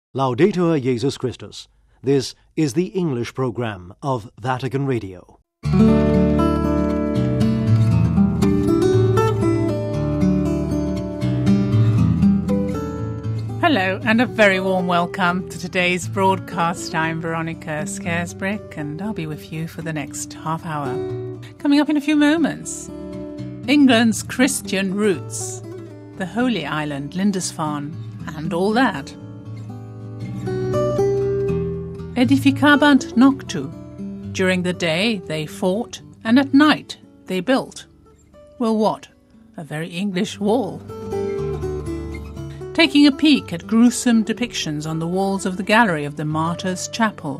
Laudetur Jesus Christus. This is the English program of Vatican Radio. Hello and a very warm welcome to today's broadcast. I'm Veronica Scaresbrick and I'll be with you for the next half hour. Coming up in a few moments, England's Christian roots, the Holy Island, Lindisfarne, and all that. Edificabant noctu. During the day they fought, and at night they built. Well, what? A very English wall. Taking a peek at gruesome depictions on the walls of the gallery of the Martyrs' Chapel.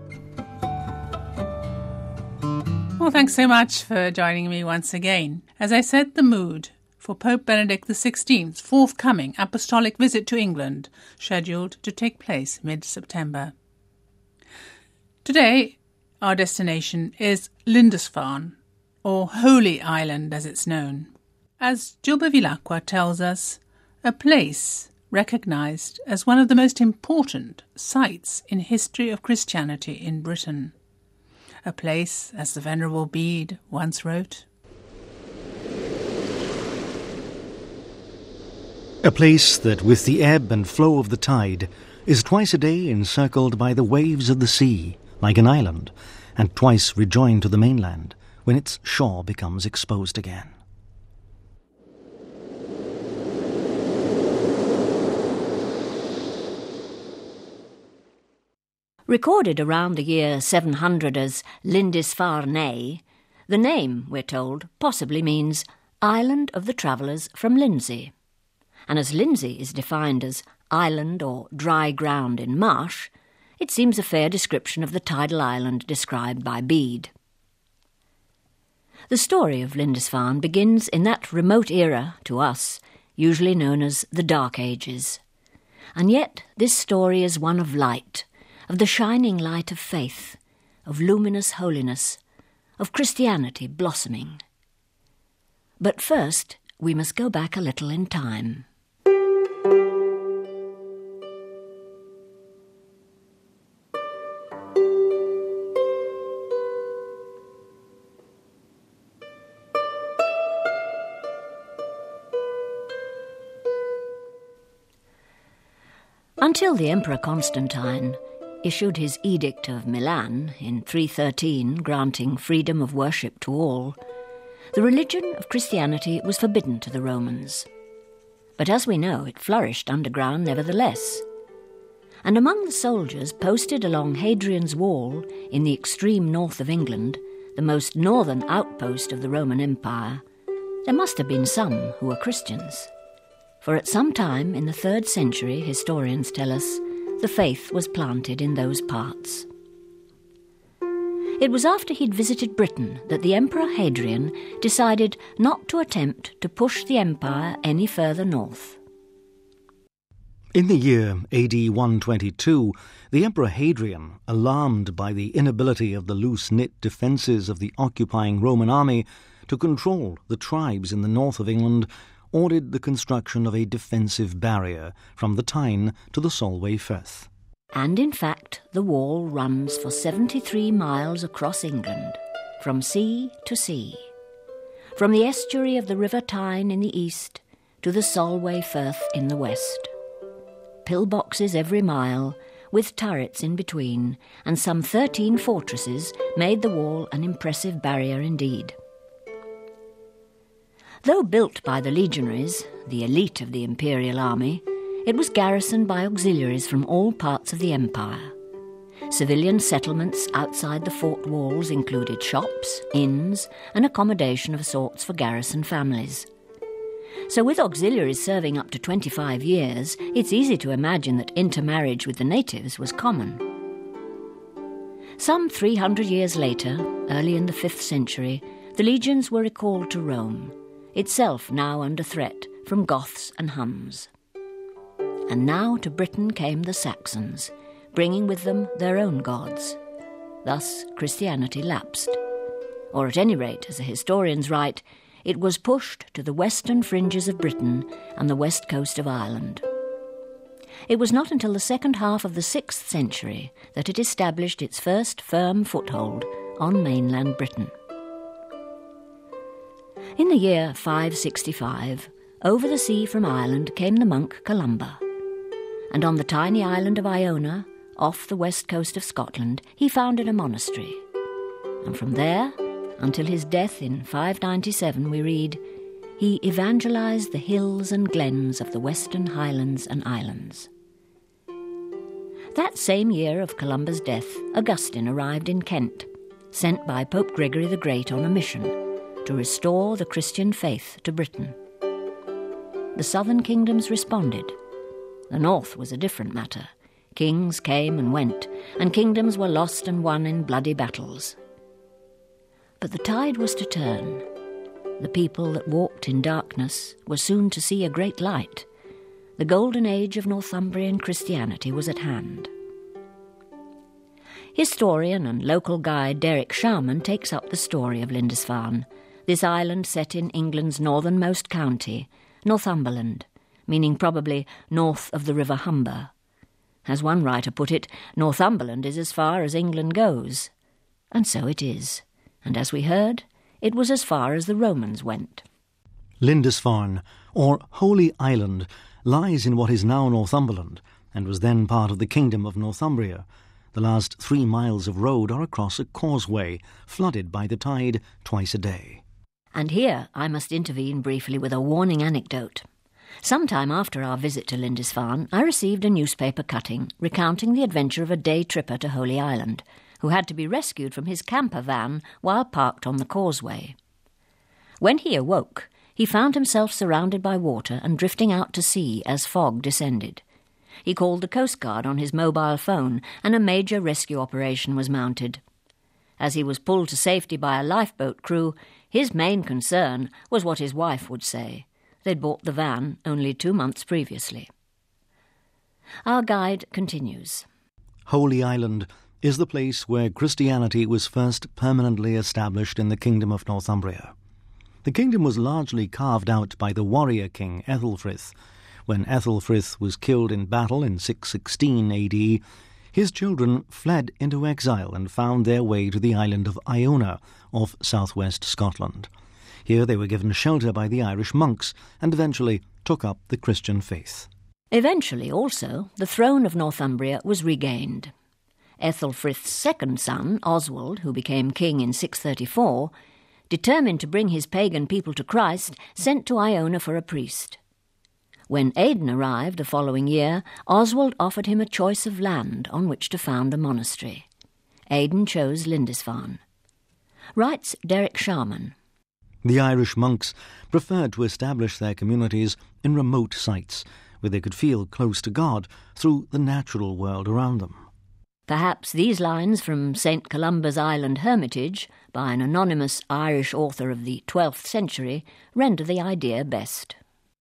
Well, thanks so much for joining me once again. As I set the mood for Pope Benedict XVI's forthcoming apostolic visit to England, scheduled to take place mid-September. Today, our destination is Lindisfarne, or Holy Island as it's known. As Gil Bevilacqua tells us, a place recognised as one of the most important sites in history of Christianity in Britain. A place, as the Venerable Bede once wrote, a place that, with the ebb and flow of the tide, is twice a day encircled by the waves of the sea, like an island, and twice rejoined to the mainland, when its shore becomes exposed again. Recorded around the year 700 as Lindisfarne, the name, we're told, possibly means Island of the Travellers from Lindsey. And as Lindsey is defined as island or dry ground in marsh, it seems a fair description of the tidal island described by Bede. The story of Lindisfarne begins in that remote era, to us, usually known as the Dark Ages. And yet this story is one of light, of the shining light of faith, of luminous holiness, of Christianity blossoming. But first, we must go back a little in time. Until the Emperor Constantine issued his Edict of Milan in 313, granting freedom of worship to all, the religion of Christianity was forbidden to the Romans. But as we know, it flourished underground nevertheless. And among the soldiers posted along Hadrian's Wall in the extreme north of England, the most northern outpost of the Roman Empire, there must have been some who were Christians. For at some time in the 3rd century, historians tell us, the faith was planted in those parts. It was after he'd visited Britain that the Emperor Hadrian decided not to attempt to push the empire any further north. In the year AD 122, the Emperor Hadrian, alarmed by the inability of the loose-knit defences of the occupying Roman army to control the tribes in the north of England, ordered the construction of a defensive barrier from the Tyne to the Solway Firth. And in fact, the wall runs for 73 miles across England, from sea to sea, from the estuary of the River Tyne in the east to the Solway Firth in the west. Pillboxes every mile, with turrets in between, and some 13 fortresses made the wall an impressive barrier indeed. Though built by the legionaries, the elite of the imperial army, it was garrisoned by auxiliaries from all parts of the empire. Civilian settlements outside the fort walls included shops, inns, and accommodation of sorts for garrison families. So with auxiliaries serving up to 25 years, it's easy to imagine that intermarriage with the natives was common. Some 300 years later, early in the 5th century, the legions were recalled to Rome, itself now under threat from Goths and Huns. And now to Britain came the Saxons, bringing with them their own gods. Thus Christianity lapsed. Or at any rate, as the historians write, it was pushed to the western fringes of Britain and the west coast of Ireland. It was not until the second half of the 6th century that it established its first firm foothold on mainland Britain. In the year 565, over the sea from Ireland came the monk Columba, and on the tiny island of Iona, off the west coast of Scotland, he founded a monastery. And from there, until his death in 597, we read, he evangelised the hills and glens of the western highlands and islands. That same year of Columba's death, Augustine arrived in Kent, sent by Pope Gregory the Great on a mission to restore the Christian faith to Britain. The southern kingdoms responded. The north was a different matter. Kings came and went, and kingdoms were lost and won in bloody battles. But the tide was to turn. The people that walked in darkness were soon to see a great light. The golden age of Northumbrian Christianity was at hand. Historian and local guide Derek Sharman takes up the story of Lindisfarne, this island set in England's northernmost county, Northumberland, meaning probably north of the River Humber. As one writer put it, Northumberland is as far as England goes. And so it is. And as we heard, it was as far as the Romans went. Lindisfarne, or Holy Island, lies in what is now Northumberland, and was then part of the Kingdom of Northumbria. The last 3 miles of road are across a causeway, flooded by the tide twice a day. And here I must intervene briefly with a warning anecdote. Some time after our visit to Lindisfarne, I received a newspaper cutting recounting the adventure of a day tripper to Holy Island, who had to be rescued from his camper van while parked on the causeway. When he awoke, he found himself surrounded by water and drifting out to sea as fog descended. He called the Coast Guard on his mobile phone, and a major rescue operation was mounted. As he was pulled to safety by a lifeboat crew, his main concern was what his wife would say. They'd bought the van only 2 months previously. Our guide continues. Holy Island is the place where Christianity was first permanently established in the Kingdom of Northumbria. The kingdom was largely carved out by the warrior king Ethelfrith. When Ethelfrith was killed in battle in 616 AD, his children fled into exile and found their way to the island of Iona off southwest Scotland. Here they were given shelter by the Irish monks and eventually took up the Christian faith. Eventually, also, the throne of Northumbria was regained. Ethelfrith's second son, Oswald, who became king in 634, determined to bring his pagan people to Christ, sent to Iona for a priest. When Aidan arrived the following year, Oswald offered him a choice of land on which to found a monastery. Aidan chose Lindisfarne. Writes Derek Sharman. The Irish monks preferred to establish their communities in remote sites where they could feel close to God through the natural world around them. Perhaps these lines from St. Columba's Island Hermitage, by an anonymous Irish author of the 12th century, render the idea best.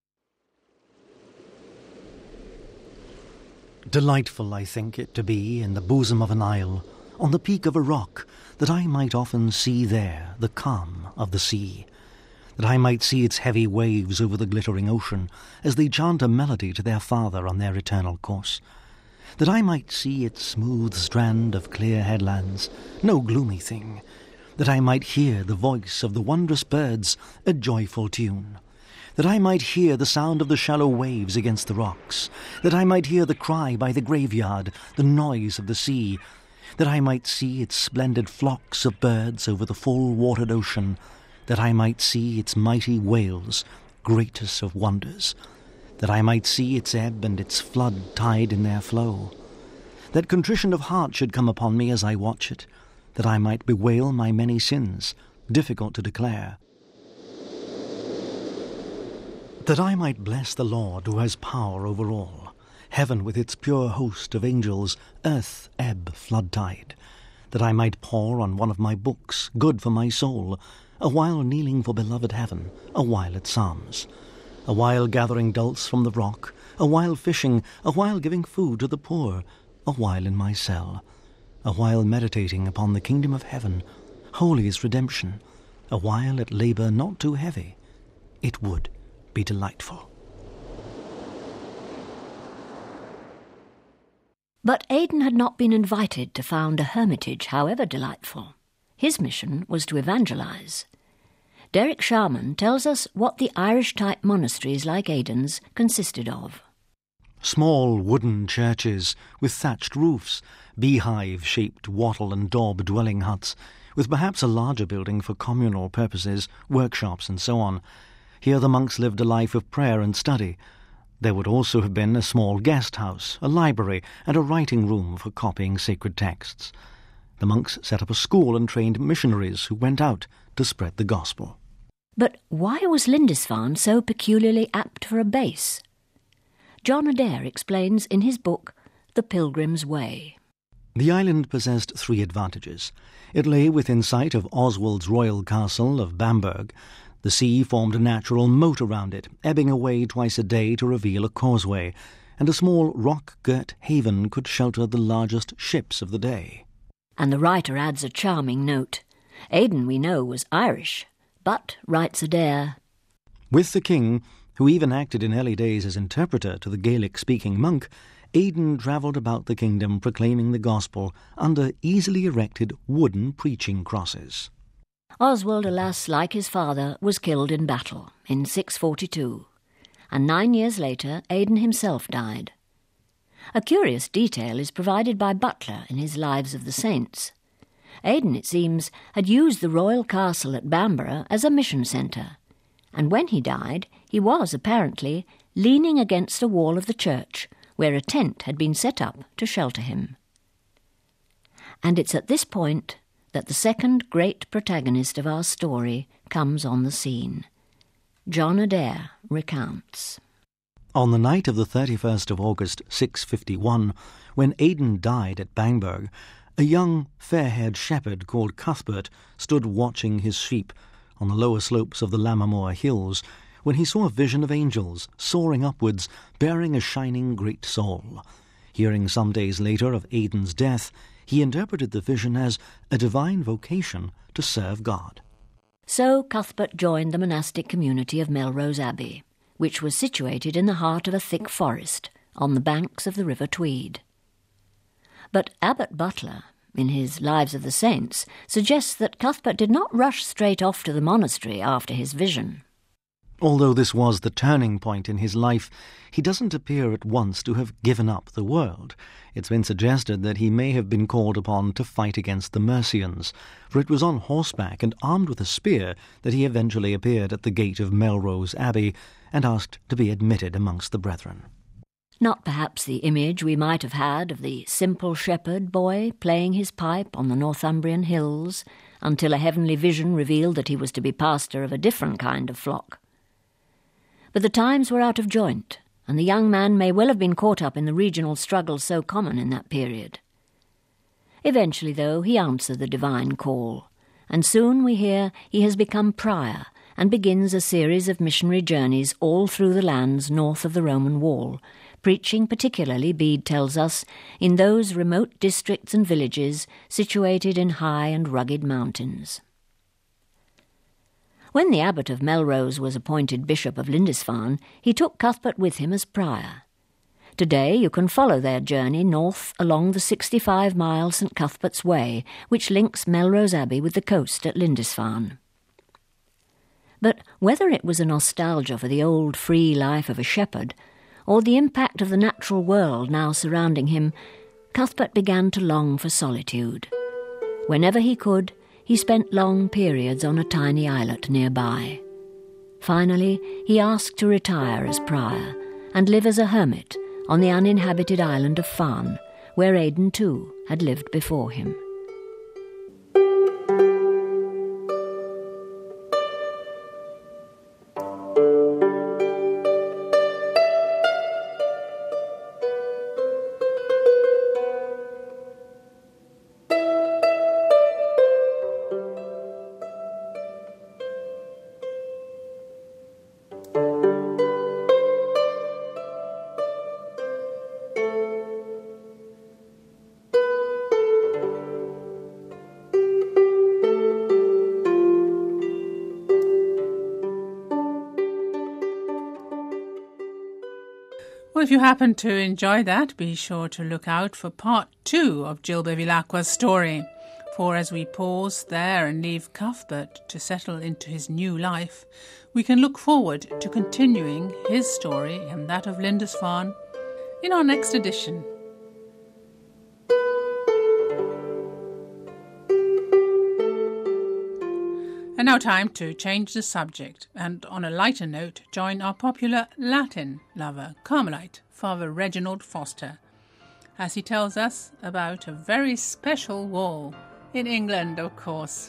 Delightful I think it to be in the bosom of an isle, on the peak of a rock, that I might often see there the calm of the sea, that I might see its heavy waves over the glittering ocean as they chant a melody to their Father on their eternal course, that I might see its smooth strand of clear headlands, no gloomy thing, that I might hear the voice of the wondrous birds, a joyful tune, that I might hear the sound of the shallow waves against the rocks, that I might hear the cry by the graveyard, the noise of the sea, that I might see its splendid flocks of birds over the full-watered ocean, that I might see its mighty whales, greatest of wonders, that I might see its ebb and its flood tide in their flow, that contrition of heart should come upon me as I watch it, that I might bewail my many sins, difficult to declare, that I might bless the Lord who has power over all, heaven with its pure host of angels, earth, ebb, flood tide, that I might pore on one of my books, good for my soul, a while kneeling for beloved heaven, a while at psalms, a while gathering dulse from the rock, a while fishing, a while giving food to the poor, a while in my cell, a while meditating upon the kingdom of heaven, holy is redemption, a while at labour not too heavy, it would be delightful. But Aidan had not been invited to found a hermitage, however delightful. His mission was to evangelise. Derek Sharman tells us what the Irish-type monasteries like Aidan's consisted of. Small wooden churches with thatched roofs, beehive-shaped wattle and daub dwelling huts, with perhaps a larger building for communal purposes, workshops and so on. Here the monks lived a life of prayer and study. There would also have been a small guest house, a library, and a writing room for copying sacred texts. The monks set up a school and trained missionaries who went out to spread the gospel. But why was Lindisfarne so peculiarly apt for a base? John Adair explains in his book The Pilgrim's Way. The island possessed three advantages. It lay within sight of Oswald's royal castle of Bamberg. The sea formed a natural moat around it, ebbing away twice a day to reveal a causeway, and a small rock-girt haven could shelter the largest ships of the day. And the writer adds a charming note. Aidan, we know, was Irish, but, writes Adair, with the king, who even acted in early days as interpreter to the Gaelic-speaking monk, Aidan travelled about the kingdom proclaiming the gospel under easily erected wooden preaching crosses. Oswald, alas, like his father, was killed in battle in 642, and 9 years later Aidan himself died. A curious detail is provided by Butler in his Lives of the Saints. Aidan, it seems, had used the royal castle at Bamborough as a mission centre, and when he died, he was, apparently, leaning against a wall of the church, where a tent had been set up to shelter him. And it's at this point that the second great protagonist of our story comes on the scene. John Adair recounts. On the night of the 31st of August 651, when Aidan died at Bamberg, a young, fair-haired shepherd called Cuthbert stood watching his sheep on the lower slopes of the Lammermoor Hills, when he saw a vision of angels soaring upwards, bearing a shining great soul. Hearing some days later of Aidan's death, he interpreted the vision as a divine vocation to serve God. So Cuthbert joined the monastic community of Melrose Abbey, which was situated in the heart of a thick forest on the banks of the River Tweed. But Abbot Butler, in his Lives of the Saints, suggests that Cuthbert did not rush straight off to the monastery after his vision. Although this was the turning point in his life, he doesn't appear at once to have given up the world. It's been suggested that he may have been called upon to fight against the Mercians, for it was on horseback and armed with a spear that he eventually appeared at the gate of Melrose Abbey and asked to be admitted amongst the brethren. Not perhaps the image we might have had of the simple shepherd boy playing his pipe on the Northumbrian hills until a heavenly vision revealed that he was to be pastor of a different kind of flock. But the times were out of joint, and the young man may well have been caught up in the regional struggles so common in that period. Eventually, though, he answered the divine call, and soon we hear he has become prior and begins a series of missionary journeys all through the lands north of the Roman wall, preaching particularly, Bede tells us, in those remote districts and villages situated in high and rugged mountains. When the abbot of Melrose was appointed Bishop of Lindisfarne, he took Cuthbert with him as prior. Today you can follow their journey north along the 65-mile St. Cuthbert's Way, which links Melrose Abbey with the coast at Lindisfarne. But whether it was a nostalgia for the old free life of a shepherd, or the impact of the natural world now surrounding him, Cuthbert began to long for solitude. Whenever he could, he spent long periods on a tiny islet nearby. Finally, he asked to retire as prior and live as a hermit on the uninhabited island of Farne, where Aidan too had lived before him. if you happen to enjoy that, be sure to look out for part 2 of Gil Bevilacqua's story. For as we pause there and leave Cuthbert to settle into his new life, we can look forward to continuing his story and that of Lindisfarne in our next edition. And now time to change the subject and, on a lighter note, join our popular Latin lover, Carmelite, Father Reginald Foster, as he tells us about a very special wall in England, of course.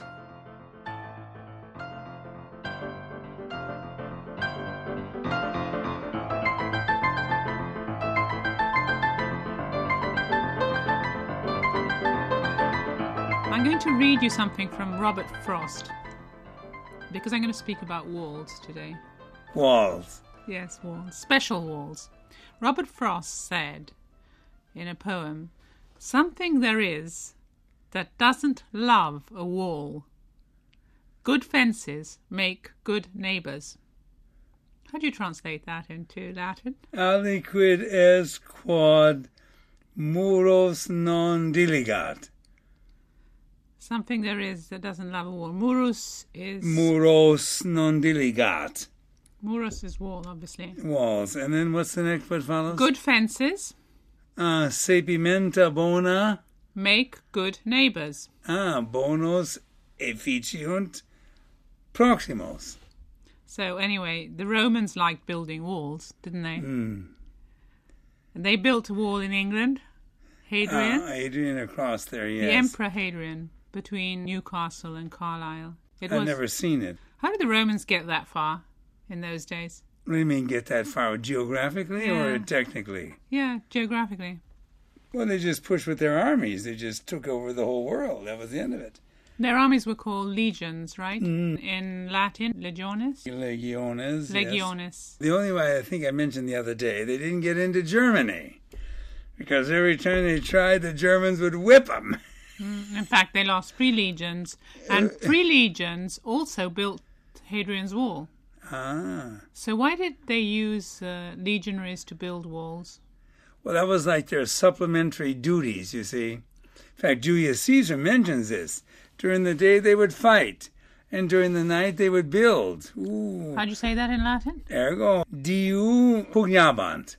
I'm going to read you something from Robert Frost, because I'm going to speak about walls today. Walls. Yes, walls. Special walls. Robert Frost said in a poem, "Something there is that doesn't love a wall. Good fences make good neighbours." How do you translate that into Latin? Aliquid est quod muros non diligat. Something there is that doesn't love a wall. Muros is... Muros non diligat. Muros is wall, obviously. Walls. And then what's the next what follows? Good fences. Sapimenta bona. Make good neighbours. Bonos efficiunt proximos. So anyway, the Romans liked building walls, didn't they? And they built a wall in England. Hadrian. Hadrian across there, yes. The Emperor Hadrian, between Newcastle and Carlisle. I've never seen it. How did the Romans get that far in those days? What do you mean get that far? Geographically or technically? Yeah, geographically. Well, they just pushed with their armies. They just took over the whole world. That was the end of it. Their armies were called legions, right? In Latin, legiones? Legiones. Legiones. Yes. The only way I think I mentioned the other day, they didn't get into Germany. Because every time they tried, the Germans would whip them. In fact, they lost 3 legions. And 3 legions also built Hadrian's Wall. So why did they use legionaries to build walls? Well, that was like their supplementary duties, you see. In fact, Julius Caesar mentions this. During the day, they would fight. And during the night, they would build. Ooh. How'd you say that in Latin? Ergo, diu pugnabant.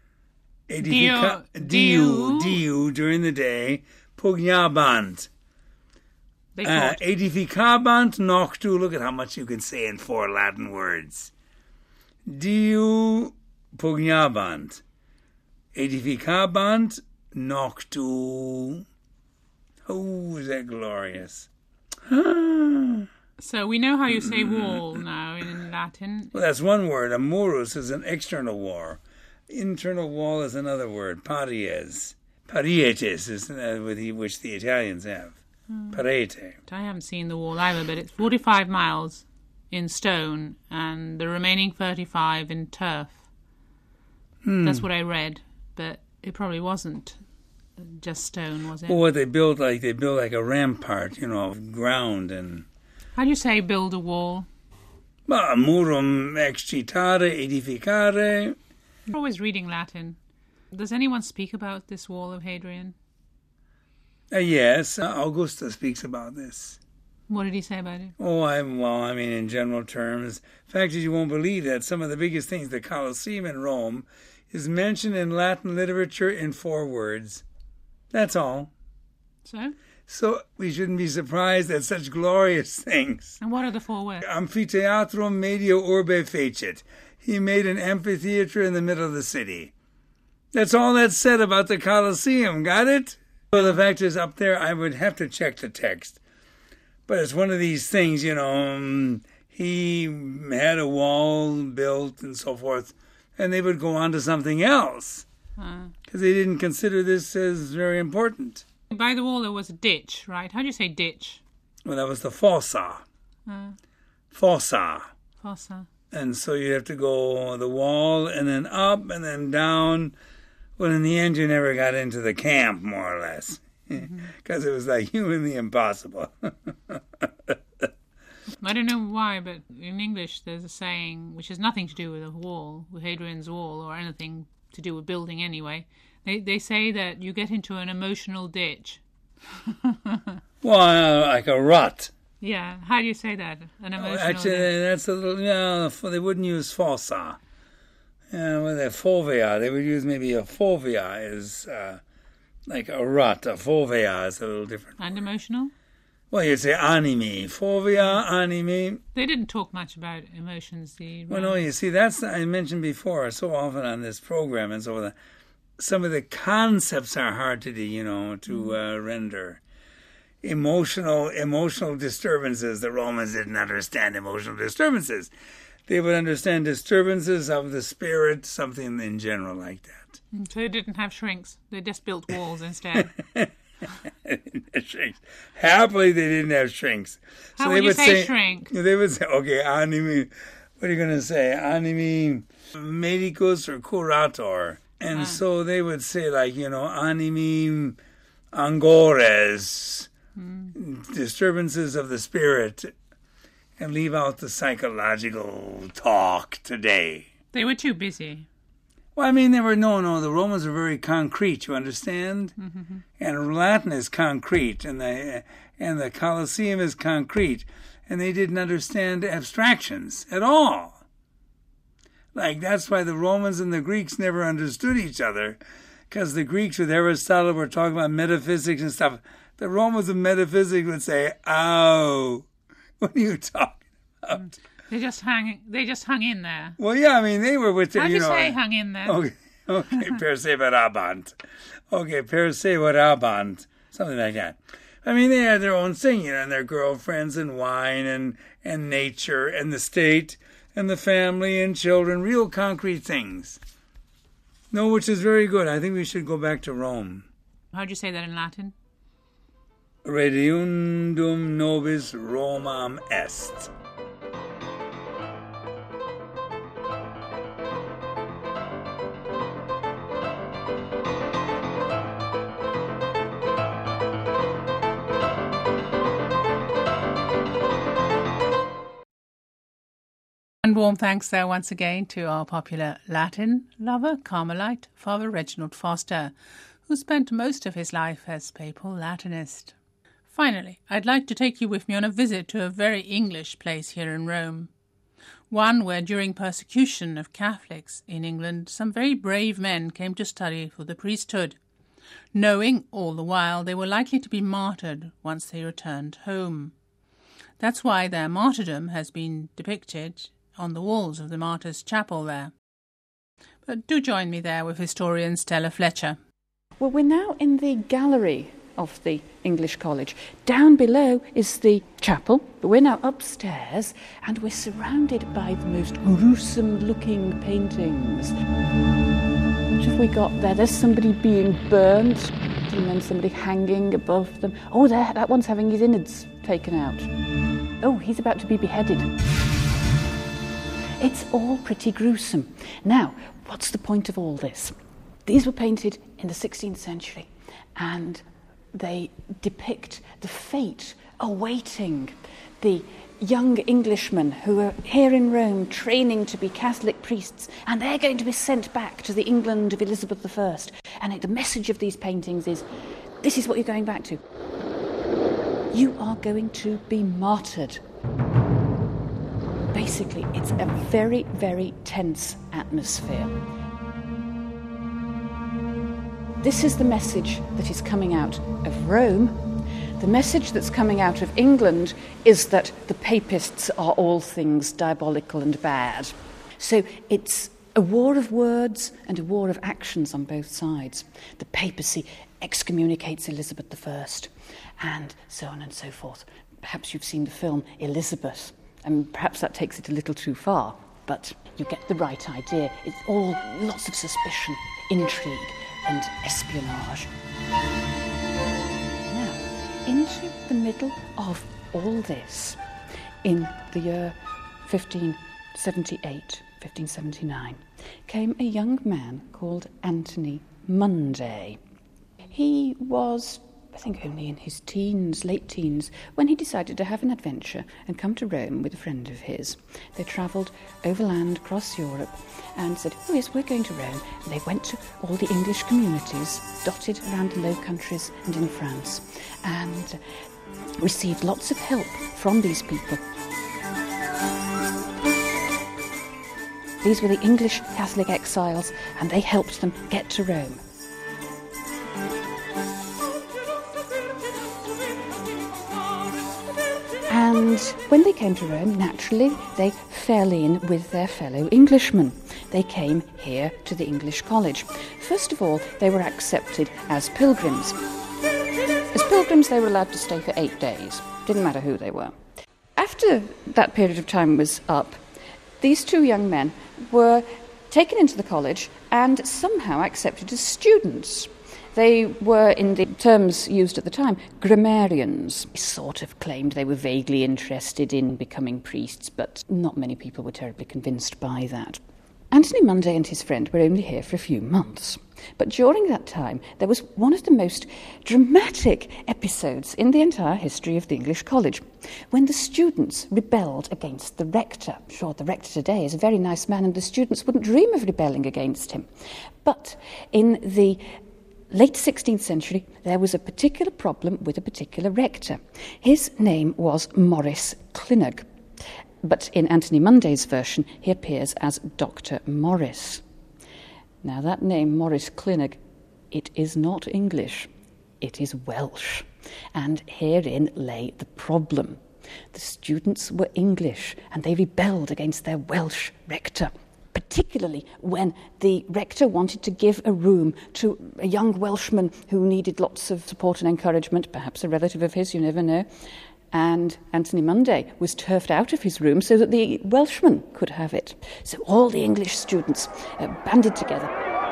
Diu, during the day, pugnabant. Edificabant noctu. Look at how much you can say in 4 Latin words. Diu pugnabant. Edificabant noctu. Oh, is that glorious. So we know how you say wall now in Latin. Well, that's one word. A murus is an external wall. Internal wall is another word. Paries. Parietes is which the Italians have. Parete. I haven't seen the wall either, but it's 45 miles in stone and the remaining 35 in turf. That's what I read, but it probably wasn't just stone, was it? Well, what they built like a rampart, of ground and. How do you say build a wall? Murum excitare, edificare. You're always reading Latin. Does anyone speak about this wall of Hadrian? Yes, Augustus speaks about this. What did he say about it? In general terms. The fact is, you won't believe that some of the biggest things, the Colosseum in Rome, is mentioned in Latin literature in 4 words. That's all. So we shouldn't be surprised at such glorious things. And what are the 4 words? Amphitheatrum medio urbe fecit. He made an amphitheater in the middle of the city. That's all that's said about the Colosseum. Got it? Well, the fact is, up there, I would have to check the text. But it's one of these things, he had a wall built and so forth, and they would go on to something else. Because they didn't consider this as very important. By the wall there was a ditch, right? How do you say ditch? Well, that was the fossa. Fossa. Fossa. And so you have to go the wall and then up and then down. Well, in the end, you never got into the camp, more or less. Because it was like humanly impossible. I don't know why, but in English there's a saying which has nothing to do with a wall, with Hadrian's Wall or anything to do with building anyway. They say that you get into an emotional ditch. Well, like a rut. Yeah, how do you say that? An emotional Actually, ditch? that's a little, they wouldn't use fossa. With a fovea, they would use maybe a fovea is like a rut. A fovea is a little different. And emotional? Well, you'd say anime. Fovea, anime. They didn't talk much about emotions. Well, no, you see, that's, I mentioned before, so often on this program and so on, some of the concepts are hard to do, to render. Emotional disturbances. The Romans didn't understand emotional disturbances. They would understand disturbances of the spirit, something in general like that. So they didn't have shrinks. They just built walls instead. Shrinks. Happily, they didn't have shrinks. How so would they you would say shrink? They would say, okay, anime, what are you going to say? Anime medicus or curator. And so they would say, like, anime angores, disturbances of the spirit, and leave out the psychological talk today. They were too busy. Well, I mean, the Romans were very concrete, you understand? Mm-hmm. And Latin is concrete, and the Colosseum is concrete, and they didn't understand abstractions at all. Like, that's why the Romans and the Greeks never understood each other, because the Greeks with Aristotle were talking about metaphysics and stuff. The Romans of metaphysics would say, "Ow, what are you talking about?" They just hung in there. Well, yeah, I mean, they were with their, How do you say hung in there? Okay, perseverabant. Okay, perseverabant. Something like that. I mean, they had their own thing, and their girlfriends and wine and nature and the state and the family and children, real concrete things. No, which is very good. I think we should go back to Rome. How do you say that in Latin? Redundum nobis Romam est. And warm thanks there once again to our popular Latin lover, Carmelite, Father Reginald Foster, who spent most of his life as papal Latinist. Finally, I'd like to take you with me on a visit to a very English place here in Rome. One where during persecution of Catholics in England, some very brave men came to study for the priesthood, knowing all the while they were likely to be martyred once they returned home. That's why their martyrdom has been depicted on the walls of the Martyrs' Chapel there. But do join me there with historian Stella Fletcher. Well, we're now in the gallery of the English College. Down below is the chapel, but we're now upstairs and we're surrounded by the most gruesome-looking paintings. What have we got there? There's somebody being burnt and then somebody hanging above them. Oh, there, that one's having his innards taken out. Oh, he's about to be beheaded. It's all pretty gruesome. Now, what's the point of all this? These were painted in the 16th century, and they depict the fate awaiting the young Englishmen who are here in Rome training to be Catholic priests, and they're going to be sent back to the England of Elizabeth I. And the message of these paintings is, this is what you're going back to. You are going to be martyred. Basically, it's a very, very tense atmosphere. This is the message that is coming out of Rome. The message that's coming out of England is that the papists are all things diabolical and bad. So it's a war of words and a war of actions on both sides. The papacy excommunicates Elizabeth I, and so on and so forth. Perhaps you've seen the film Elizabeth, and perhaps that takes it a little too far, but you get the right idea. It's all lots of suspicion, intrigue, and espionage. Now, into the middle of all this, in the year 1578, 1579, came a young man called Anthony Munday. He was I think only in his teens, late teens, when he decided to have an adventure and come to Rome with a friend of his. They travelled overland across Europe and said, oh yes, we're going to Rome. And they went to all the English communities dotted around the Low Countries and in France and received lots of help from these people. These were the English Catholic exiles, and they helped them get to Rome. And when they came to Rome, naturally, they fell in with their fellow Englishmen. They came here to the English College. First of all, they were accepted as pilgrims. As pilgrims, they were allowed to stay for 8 days. Didn't matter who they were. After that period of time was up, these two young men were taken into the college and somehow accepted as students. They were, in the terms used at the time, grammarians. They sort of claimed they were vaguely interested in becoming priests, but not many people were terribly convinced by that. Anthony Munday and his friend were only here for a few months. But during that time, there was one of the most dramatic episodes in the entire history of the English College, when the students rebelled against the rector. Sure, the rector today is a very nice man, and the students wouldn't dream of rebelling against him. But in the late 16th century, there was a particular problem with a particular rector. His name was Maurice Clinnog. But in Anthony Munday's version, he appears as Dr. Morris. Now, that name, Maurice Clinnog, it is not English. It is Welsh. And herein lay the problem. The students were English, and they rebelled against their Welsh rector, particularly when the rector wanted to give a room to a young Welshman who needed lots of support and encouragement, perhaps a relative of his, you never know. And Anthony Munday was turfed out of his room so that the Welshman could have it. So all the English students banded together,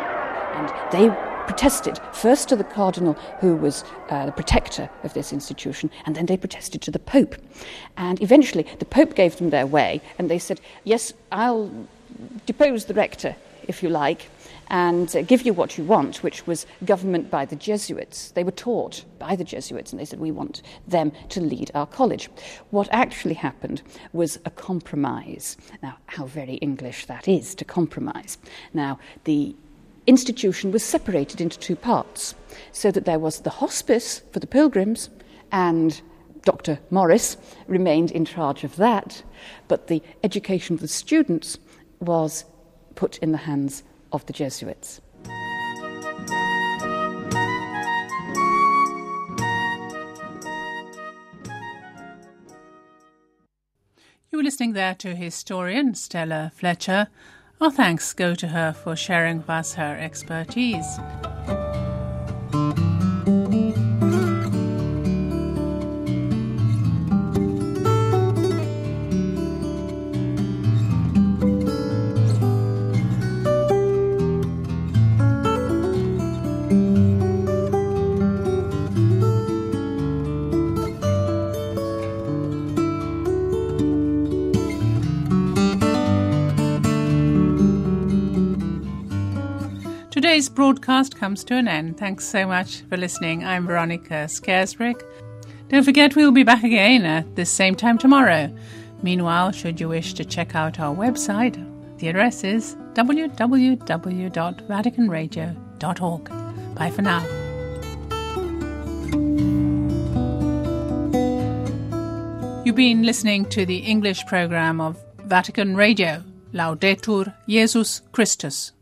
and they protested first to the cardinal, who was the protector of this institution, and then they protested to the Pope. And eventually the Pope gave them their way, and they said, yes, I'll depose the rector, if you like, and give you what you want, which was government by the Jesuits. They were taught by the Jesuits, and they said, we want them to lead our college. What actually happened was a compromise. Now, how very English that is, to compromise. Now, the institution was separated into two parts, so that there was the hospice for the pilgrims, and Dr. Morris remained in charge of that, but the education of the students was put in the hands of the Jesuits. You were listening there to historian Stella Fletcher. Our thanks go to her for sharing with us her expertise. Today's broadcast comes to an end. Thanks so much for listening. I'm Veronica Scaresbrick. Don't forget we'll be back again at this same time tomorrow. Meanwhile, should you wish to check out our website, the address is www.vaticanradio.org. Bye for now. You've been listening to the English program of Vatican Radio. Laudetur Jesus Christus.